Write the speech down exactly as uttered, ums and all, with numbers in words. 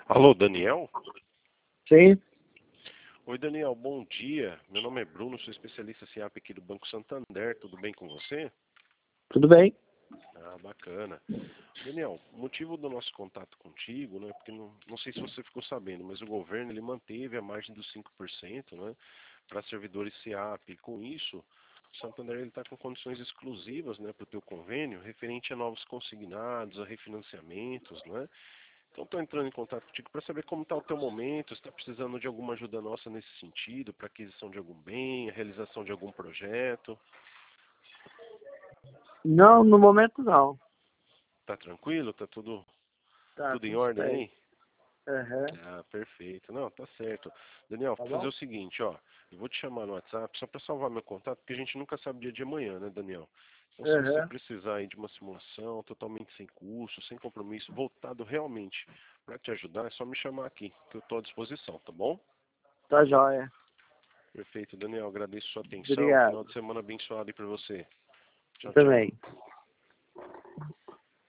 Alô, Daniel? Sim, Oi, Daniel, bom dia. Meu nome é Bruno, sou especialista C I A P aqui do Banco Santander. Tudo bem com você? tudo bem. Ah, bacana. Daniel, o motivo do nosso contato contigo, né, porque não, não sei se você ficou sabendo, mas o governo ele manteve a margem dos cinco por cento, né, para servidores C I A P. E com isso, o Santander está com condições exclusivas, né, para o teu convênio, referente a novos consignados, a refinanciamentos, né? Então estou entrando em contato contigo para saber como está o teu momento, se está precisando de alguma ajuda nossa nesse sentido, para aquisição de algum bem, a realização de algum projeto. Não, no momento não. Tá tranquilo? Tá tudo, Tá, tudo em tudo ordem certo. aí? Aham. Ah, perfeito. Não, tá certo. Daniel, Tá vou fazer bom? o seguinte, ó. Eu vou te chamar no WhatsApp só para salvar meu contato, porque a gente nunca sabe o dia de amanhã, né, Daniel? Então, se você Aham. precisar aí de uma simulação totalmente sem custo, sem compromisso, voltado realmente para te ajudar, é só me chamar aqui, que eu estou à disposição, tá bom? Tá jóia. Perfeito, Daniel. Agradeço sua atenção. Final Obrigado. de semana abençoado aí para você. Eu Tchau, tchau. também.